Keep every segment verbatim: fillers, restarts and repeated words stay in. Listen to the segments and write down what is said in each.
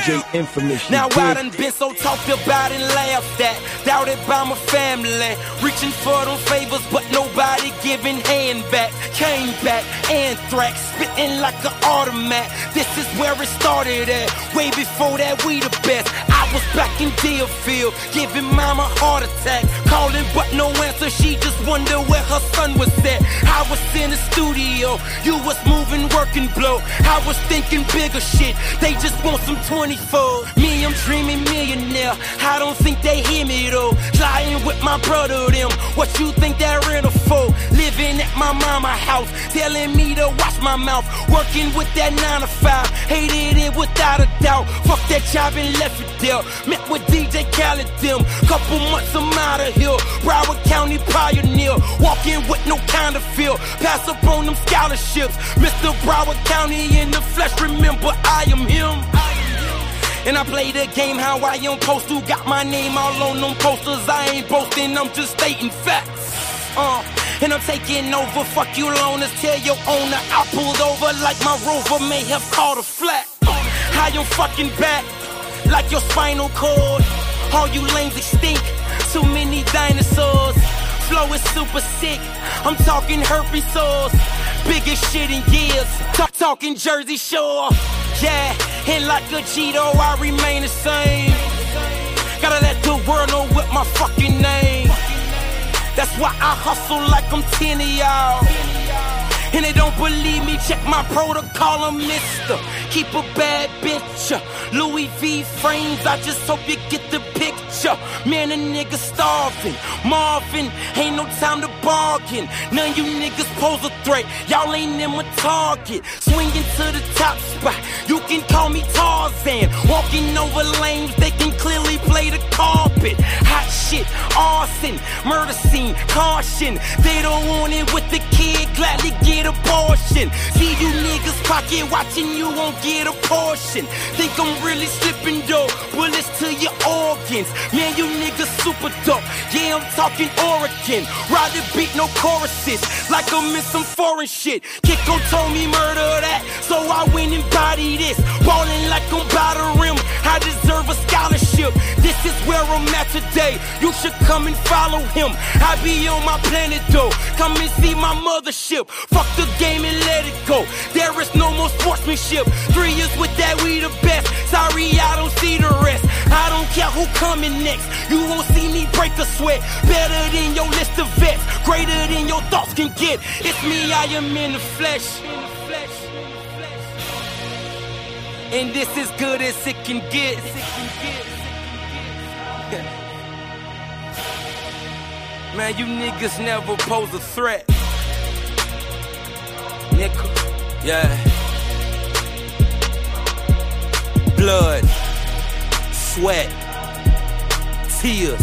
J Infamous. Now I done been so talked about and laughed at, doubted by my family, reaching for them favors, but nobody giving hand back. Came back, anthrax, spitting like an automat. This is where it started at. Way before that, we the best. I was back in Deerfield, giving mama heart attack, calling but no answer. She just wondered where her son was at. I was in the studio, you was moving, working, blow. I was thinking bigger shit. They just want some twenty-four. Me, I'm dreaming millionaire. I don't think they hear me though. Lying with my brother, them. What you think that rental for? Living at my mama house, telling me to watch my mouth. Working with that nine to five, hated it without a doubt. Fuck that job and left it there. Met with D J Khaled, them. Couple months I'm out of here. Broward County pioneer, walking with no kind of feel. Pass up on them scholarships. Mister Broward County in the flesh, remember I am him. And I play the game how I am supposed to. Got my name all on them posters. I ain't boasting, I'm just stating facts. Uh, and I'm taking over. Fuck you loners, tell your owner I pulled over like my Rover may have caught a flat. Uh, I am fucking back like your spinal cord. All you lames extinct, too many dinosaurs. Flow is super sick, I'm talking herpes sores. Biggest shit in years, Talk, talking Jersey Shore. Yeah, and like a Cheeto, I remain the same. Gotta let the world know what my fucking name. That's why I hustle like I'm ten of y'all. And they don't believe me, check my protocol, I'm mister. Keep a bad bitch, Louis V frames, I just hope you get the picture. Man, a nigga starving, Marvin, ain't no time to bargain. None you niggas pose a threat, y'all ain't in my target. Swinging to the top spot, you can call me Tarzan. Walking over lanes, they can clearly play the carpet. Hot shit, arson, murder scene, caution. They don't want it with the kid, gladly get abortion. See you niggas pocket watching, you won't get a portion. Think I'm really slipping dope, bullets to your organs. Man, you niggas super dope. Yeah, I'm talking Oregon. Ride the beat, no choruses, like I'm in some foreign shit. Kiko told me murder that, so I went and body this. Ballin' like I'm by the rim, I deserve a scholarship. This is where I'm at today, you should come and follow him. I be on my planet though, come and see my mothership. Fuck the game and let it go, there is no more sportsmanship. Three years with that, we the best. Sorry, I don't see the rest. I don't care who coming next, you won't see me break a sweat. Better than your list of vets, greater than your thoughts can get. It's me, I am in the flesh. And this is good as it can get. Man, you niggas never pose a threat. Nigga, yeah. Blood, sweat, tears.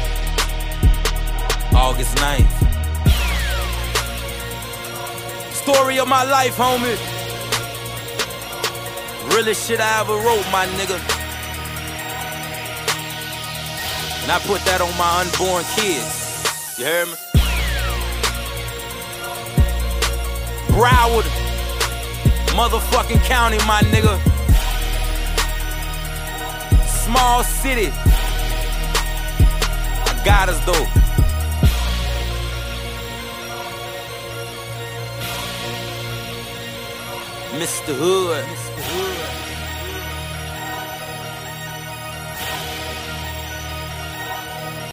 August ninth. Story of my life, homie. Realest shit I ever wrote, my nigga. And I put that on my unborn kids. You heard me? Broward, motherfucking county, my nigga. Small city. I got us though. Mister Hood. Mister Hood.